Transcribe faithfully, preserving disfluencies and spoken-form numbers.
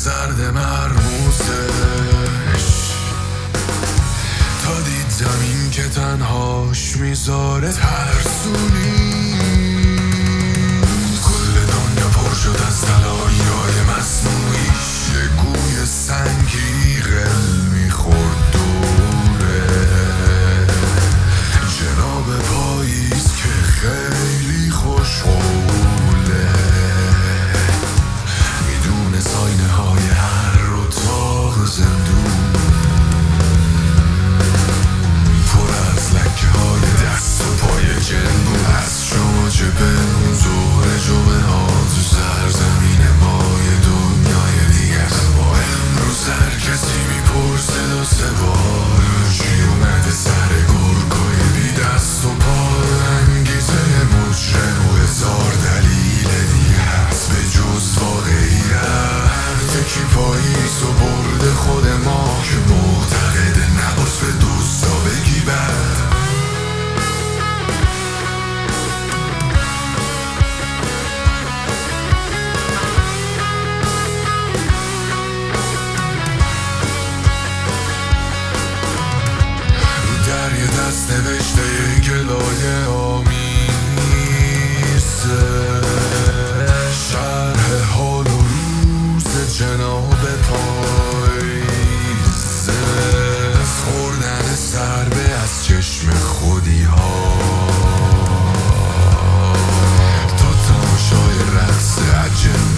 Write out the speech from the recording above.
زرد مرموزش تا دید زمین که تنهاش میذاره ترسونی. کل دنیا پر شد از طلایی‌های مصنوعیش، یه گوی سنگی قل میخورد دوره جناب پاییز که خیلی خوشحاله، میدونه ساینه های هر اتاق زندون پر از لکه های دست و پای جنبون. از شما چه بنون ظهر جمعه ها تو سرزمین ما یه دنیای دیگه است. ما امروز هر کسی میپرسه دو سه بار چی اومده سر گرگای بی دست و پا. انگیزه مجرم و هزار دلیل دیگه هست به جز واقعیت. تکی پاییز و برده خود ما که معتقده نباس به دوستا بگی بد. در یه دست نوشته یه گلایه آمیزه، شرح حال و روز جناب پاییزه، خوردن ضربه از چشم خودی ها تا تماشای رقص عجم